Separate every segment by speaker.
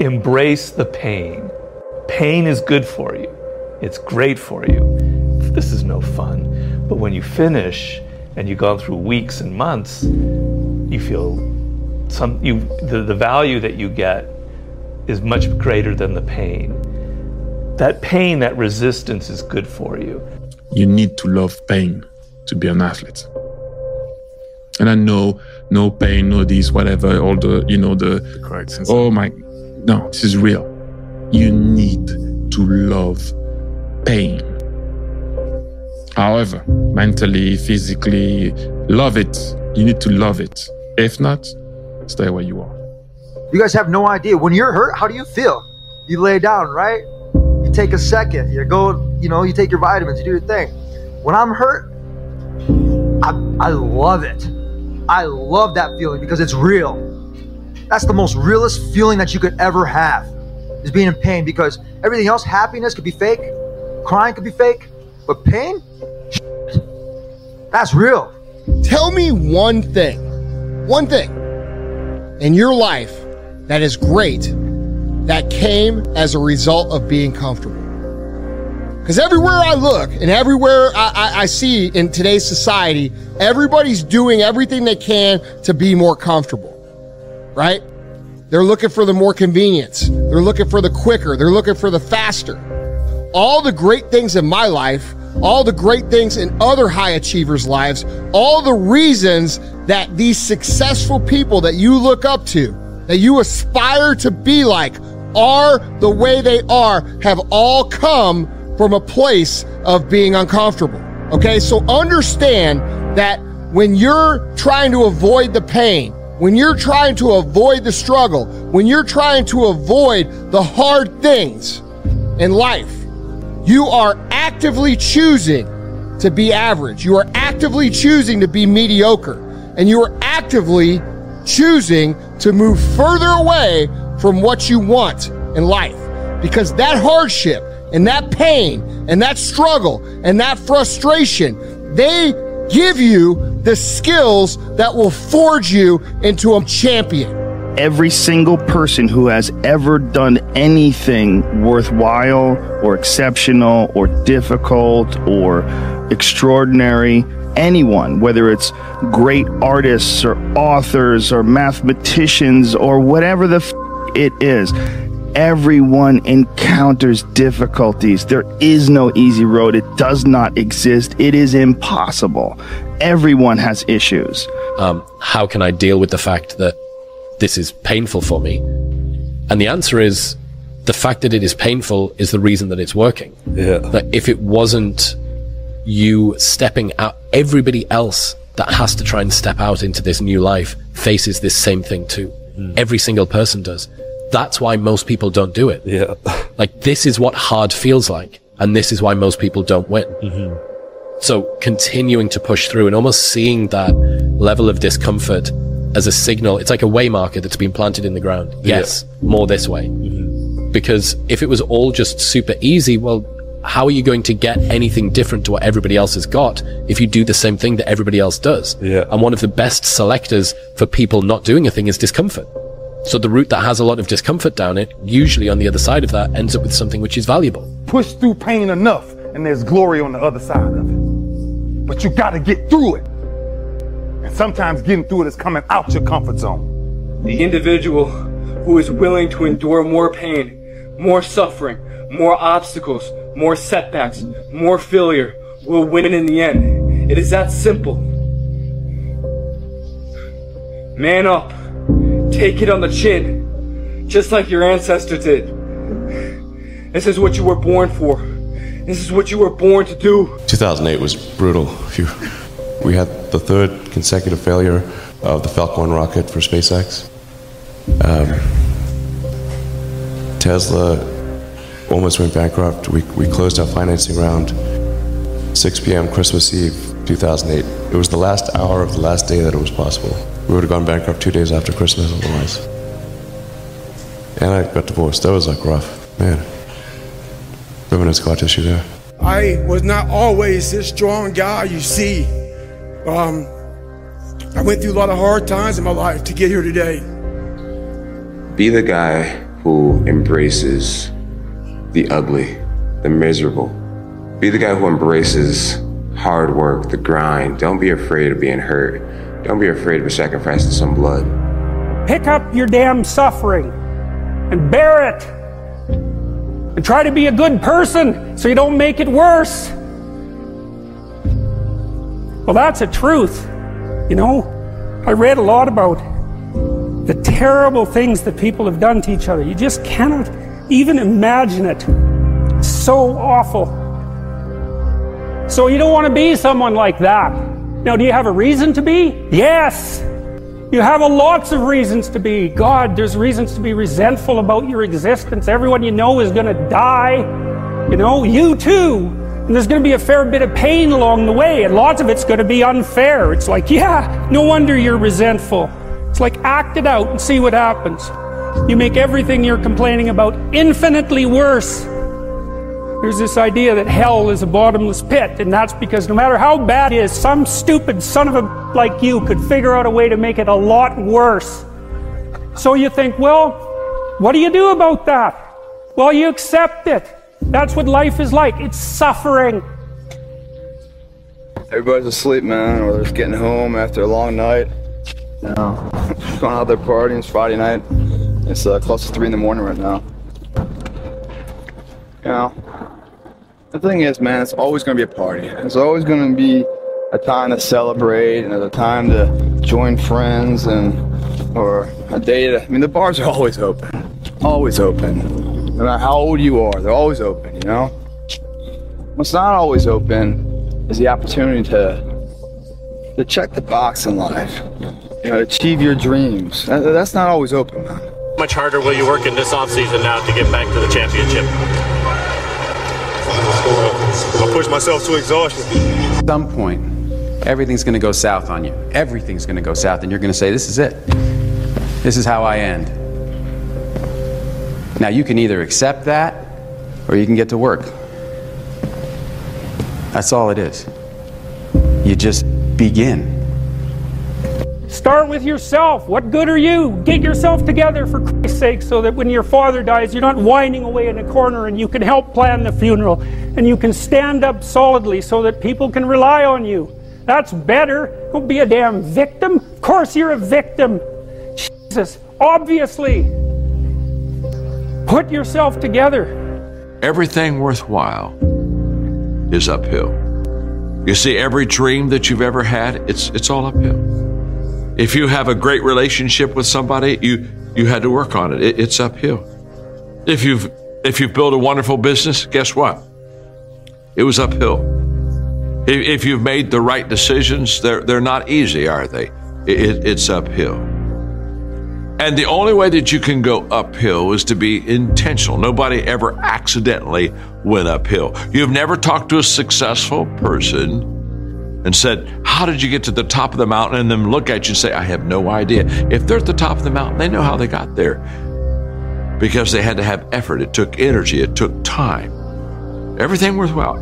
Speaker 1: embrace the pain. Pain is good for you. It's great for you. This is no fun. But when you finish and you've gone through weeks and months, you feel the value that you get is much greater than the pain. That pain, that resistance is good for you.
Speaker 2: You need to love pain to be an athlete. And I know, no pain, no this, whatever, all the
Speaker 3: correct sense.
Speaker 2: Oh my, no, this is real. You need to love pain. However, mentally, physically, love it. You need to love it. If not, stay where you are.
Speaker 4: You guys have no idea. When you're hurt, how do you feel? You lay down, right? You take a second. You go, you take your vitamins. You do your thing. When I'm hurt, I love it. I love that feeling because it's real. That's the most realest feeling that you could ever have, is being in pain, because everything else, happiness could be fake, crying could be fake, but pain, that's real.
Speaker 5: Tell me one thing in your life that is great that came as a result of being comfortable. Because everywhere I look and everywhere I see in today's society, everybody's doing everything they can to be more comfortable, right? They're looking for the more convenience. They're looking for the quicker. They're looking for the faster. All the great things in my life, all the great things in other high achievers' lives, all the reasons that these successful people that you look up to, that you aspire to be like, are the way they are, have all come from a place of being uncomfortable. Okay, so understand that when you're trying to avoid the pain, when you're trying to avoid the struggle, when you're trying to avoid the hard things in life, you are actively choosing to be average. You are actively choosing to be mediocre. And you are actively choosing to move further away from what you want in life. Because that hardship and that pain and that struggle and that frustration, they give you the skills that will forge you into a champion.
Speaker 6: Every single person who has ever done anything worthwhile or exceptional or difficult or extraordinary, anyone, whether it's great artists or authors or mathematicians or whatever it is, everyone encounters difficulties. There is no easy road. It does not exist. It is impossible. Everyone has issues.
Speaker 7: How can I deal with the fact that this is painful for me? And the answer is, the fact that it is painful is the reason that it's working.
Speaker 3: Yeah.
Speaker 7: That if it wasn't you stepping out, everybody else that has to try and step out into this new life faces this same thing too. Every single person does. That's why most people don't do it.
Speaker 3: Yeah.
Speaker 7: Like, this is what hard feels like, and this is why most people don't win. So continuing to push through and almost seeing that level of discomfort as a signal, it's like a way marker that's been planted in the ground. Yes, more this way. Because if it was all just super easy, well, how are you going to get anything different to what everybody else has got if you do the same thing that everybody else does?
Speaker 3: Yeah.
Speaker 7: And one of the best selectors for people not doing a thing is discomfort. So the route that has a lot of discomfort down it, usually on the other side of that, ends up with something which is valuable.
Speaker 8: Push through pain enough, and there's glory on the other side of it. But you gotta get through it. And sometimes getting through it is coming out your comfort zone.
Speaker 9: The individual who is willing to endure more pain, more suffering, more obstacles, more setbacks, more failure, will win in the end. It is that simple. Man up. Take it on the chin, just like your ancestor did. This is what you were born for. This is what you were born to do.
Speaker 10: 2008 was brutal. We had the third consecutive failure of the Falcon rocket for SpaceX. Tesla almost went bankrupt. We closed our financing round 6 p.m. Christmas Eve 2008. It was the last hour of the last day that it was possible. We would have gone bankrupt 2 days after Christmas otherwise. And I got divorced. That was like rough. Man. Permanent scar tissue there.
Speaker 11: I was not always this strong guy you see. I went through a lot of hard times in my life to get here today.
Speaker 12: Be the guy
Speaker 3: who embraces the ugly, the miserable. Be the guy who embraces hard work, the grind. Don't be afraid of being hurt. Don't be afraid of sacrificing some blood.
Speaker 12: Pick up your damn suffering and bear it. And try to be a good person so you don't make it worse. Well, that's a truth. You know, I read a lot about the terrible things that people have done to each other. You just cannot even imagine it. It's so awful. So you don't want to be someone like that. Now, do you have a reason to be? Yes. You have lots of reasons to be. God, there's reasons to be resentful about your existence. Everyone you know is going to die. You know, you too. And there's going to be a fair bit of pain along the way. And lots of it's going to be unfair. It's like, yeah, no wonder you're resentful. It's like, act it out and see what happens. You make everything you're complaining about infinitely worse. There's this idea that hell is a bottomless pit, and that's because no matter how bad it is, some stupid son of a like you could figure out a way to make it a lot worse. So you think, well, what do you do about that? Well, you accept it. That's what life is like. It's suffering.
Speaker 13: Everybody's asleep, man, or they're just getting home after a long night. You know, going out there partying. It's Friday night. It's close to 3 in the morning right now. You know, the thing is, man, it's always going to be a party. It's always going to be a time to celebrate and a time to join friends or a day to, I mean, the bars are always open. Always open. No matter how old you are, they're always open, you know? What's not always open is the opportunity to check the box in life. You know, achieve your dreams. That's not always open, man.
Speaker 14: How much harder will you work in this offseason now to get back to the championship?
Speaker 15: I'll push myself to exhaustion.
Speaker 16: At some point, everything's going to go south on you. Everything's going to go south, and you're going to say, this is it. This is how I end. Now, you can either accept that, or you can get to work. That's all it is. You just begin.
Speaker 12: Start with yourself. What good are you? Get yourself together, for Christ's sake, so that when your father dies, you're not whining away in a corner, and you can help plan the funeral, and you can stand up solidly so that people can rely on you. That's better. Don't be a damn victim. Of course you're a victim. Jesus, obviously. Put yourself together.
Speaker 17: Everything worthwhile is uphill. You see, every dream that you've ever had, it's all uphill. If you have a great relationship with somebody, you had to work on it. It's uphill. If you've built a wonderful business, guess what? It was uphill. If you've made the right decisions, they're not easy, are they? It's uphill. And the only way that you can go uphill is to be intentional. Nobody ever accidentally went uphill. You've never talked to a successful person and said, how did you get to the top of the mountain? And then look at you and say, I have no idea. If they're at the top of the mountain, they know how they got there. Because they had to have effort. It took energy. It took time. Everything worthwhile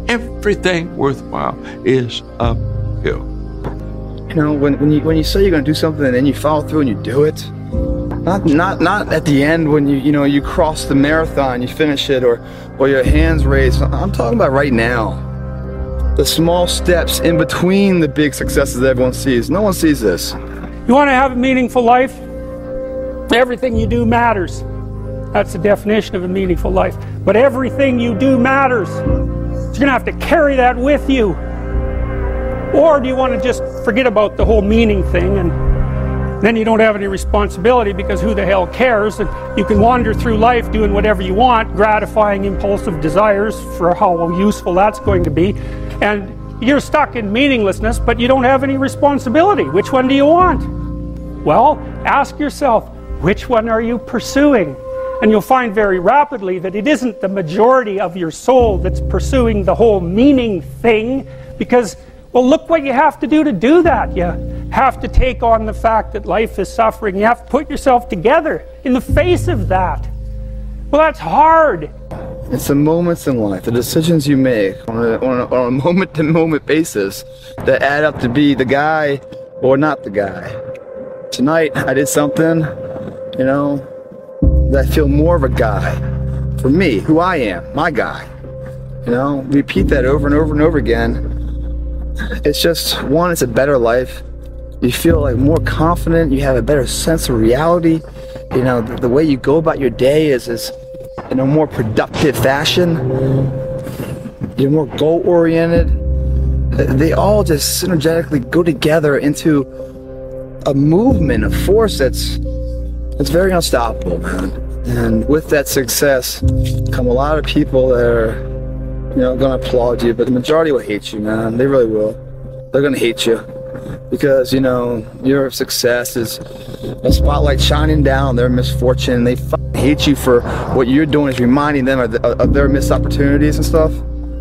Speaker 17: is uphill.
Speaker 13: You know, when you say you're going to do something and then you follow through and you do it, not at the end when you cross the marathon, you finish it, or your hands raised. I'm talking about right now. The small steps in between the big successes that everyone sees. No one sees this.
Speaker 12: You want to have a meaningful life? Everything you do matters. That's the definition of a meaningful life. But everything you do matters. So you're going to have to carry that with you. Or do you want to just forget about the whole meaning thing, and then you don't have any responsibility because who the hell cares, and you can wander through life doing whatever you want, gratifying impulsive desires for how useful that's going to be, and you're stuck in meaninglessness, but you don't have any responsibility. Which one do you want? Well, ask yourself, which one are you pursuing? And you'll find very rapidly that it isn't the majority of your soul that's pursuing the whole meaning thing, because, well, look what you have to do that. You have to take on the fact that life is suffering. You have to put yourself together in the face of that. Well, that's hard.
Speaker 13: It's the moments in life, the decisions you make on a moment-to-moment basis that add up to be the guy or not the guy. Tonight, I did something, that I feel more of a guy. For me, who I am, my guy. You know, repeat that over and over and over again. It's just, one, it's a better life. You feel like more confident, you have a better sense of reality. You know, the way you go about your day is in a more productive fashion. You're more goal-oriented. They all just synergetically go together into a movement, a force that's very unstoppable, man. And with that success come a lot of people that are, you know, gonna applaud you, but the majority will hate you, man. They really will. They're gonna hate you because, you know, your success is a spotlight shining down on their misfortune. They hate you for what you're doing is reminding them of their missed opportunities and stuff.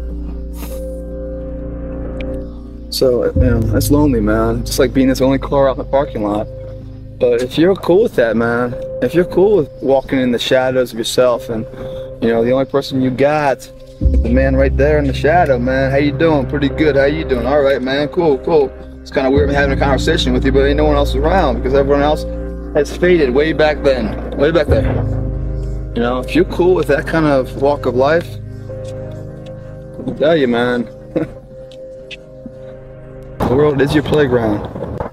Speaker 13: So, you know, that's lonely, man. Just like being this only car out in the parking lot. But if you're cool with that, man, if you're cool with walking in the shadows of yourself and, you know, the only person you got, the man right there in the shadow, man, how you doing? Pretty good. How you doing? All right, man. Cool, cool. It's kind of weird having a conversation with you, but ain't no one else around because everyone else has faded way back then, way back there. You know, if you're cool with that kind of walk of life, I'll tell you, man, the world is your playground.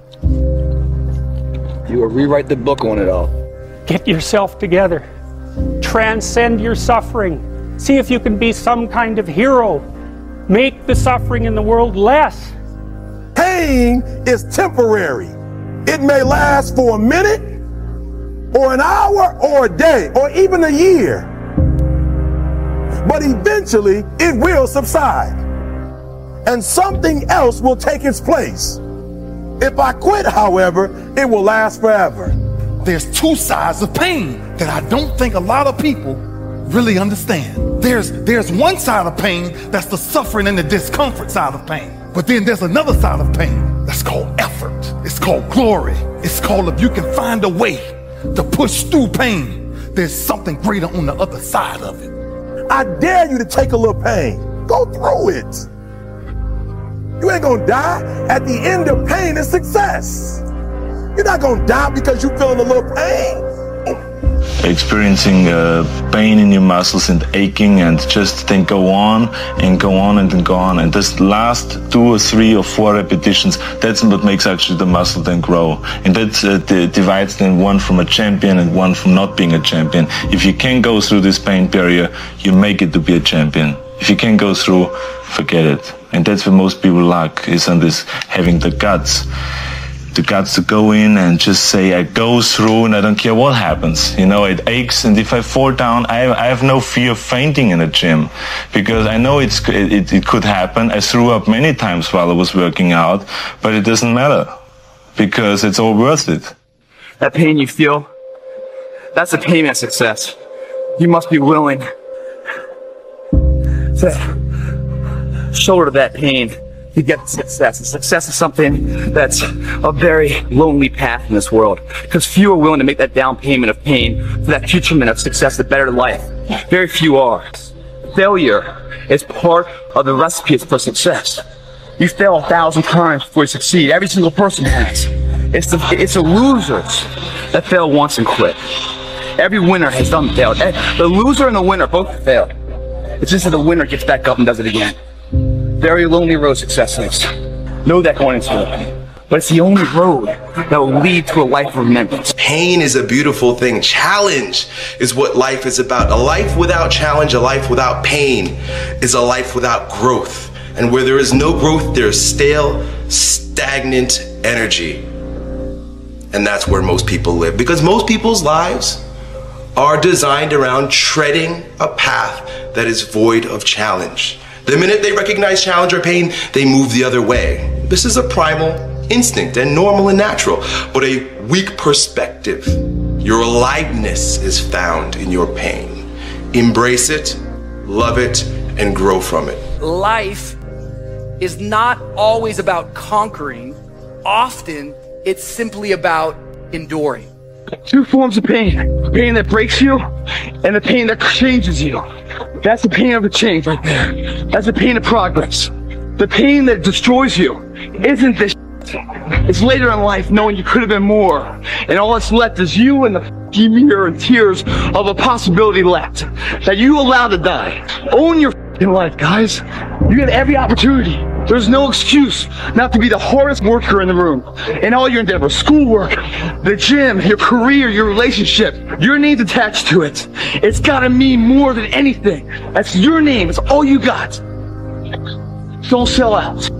Speaker 13: You will rewrite the book on it all.
Speaker 12: Get yourself together. Transcend your suffering. See if you can be some kind of hero. Make the suffering in the world less.
Speaker 11: Pain is temporary. It may last for a minute, or an hour, or a day, or even a year. But eventually, it will subside. And something else will take its place. If I quit, however, it will last forever.
Speaker 8: There's two sides of pain that I don't think a lot of people really understand. There's one side of pain that's the suffering and the discomfort side of pain. But then there's another side of pain that's called effort. It's called glory. It's called if you can find a way to push through pain, there's something greater on the other side of it.
Speaker 11: I dare you to take a little pain. Go through it. You ain't gonna die. At the end of pain is success. You're not gonna die because you're feeling a little pain.
Speaker 18: Experiencing pain in your muscles and aching, and just then go on and go on and then go on. And this last 2 or 3 or 4 repetitions, that's what makes actually the muscle then grow. And that divides then one from a champion and one from not being a champion. If you can go through this pain barrier, you make it to be a champion. If you can't go through, forget it. And that's where most people lack, is on this having the guts to go in and just say, I go through and I don't care what happens. You know, it aches, and if I fall down, I have no fear of fainting in a gym, because I know it could happen. I threw up many times while I was working out, but it doesn't matter because it's all worth it.
Speaker 13: That pain you feel, that's the pain of success. You must be willing to shoulder that pain to get success. And success is something that's a very lonely path in this world, because few are willing to make that down payment of pain for that future of success, the better life. Very few are. Failure is part of the recipe for success. You fail 1,000 times before you succeed. Every single person has. It's the losers that fail once and quit. Every winner has done failed. The loser and the winner both failed. It's just that the winner gets back up and does it again. Very lonely road success is. Know that going into it. But it's the only road that will lead to a life of remembrance.
Speaker 19: Pain is a beautiful thing. Challenge is what life is about. A life without challenge, a life without pain is a life without growth. And where there is no growth, there is stale, stagnant energy. And that's where most people live. Because most people's lives are designed around treading a path that is void of challenge. The minute they recognize challenge or pain, they move the other way. This is a primal instinct and normal and natural, but a weak perspective. Your aliveness is found in your pain. Embrace it, love it, and grow from it.
Speaker 20: Life is not always about conquering. Often, it's simply about enduring.
Speaker 13: Two forms of pain. The pain that breaks you and the pain that changes you. That's the pain of the change right there. That's the pain of progress. The pain that destroys you isn't this shit. It's later in life knowing you could have been more. And all that's left is you and the
Speaker 21: leave me here in tears of a possibility left that you allowed to die. Own your life, guys. You had every opportunity. There's no excuse not to be the hardest worker in the room. In all your endeavors, schoolwork, the gym, your career, your relationship, your name's attached to it. It's gotta mean more than anything. That's your name. It's all you got. Don't sell out.